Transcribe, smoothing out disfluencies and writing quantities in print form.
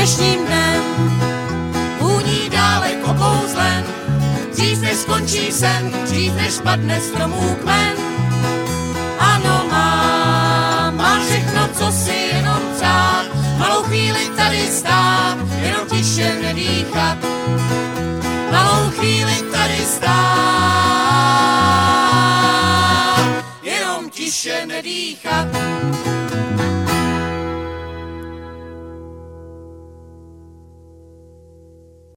dnešním dnem. Vůní daleko kouzlen, dřív než skončí sen, dřív než padne stromů kmen. Ano, mám všechno, co si jenom přát, malou chvíli tady stát, jenom tiše nedýchat. Malou chvíli tady stát, jenom tiše nedýchat.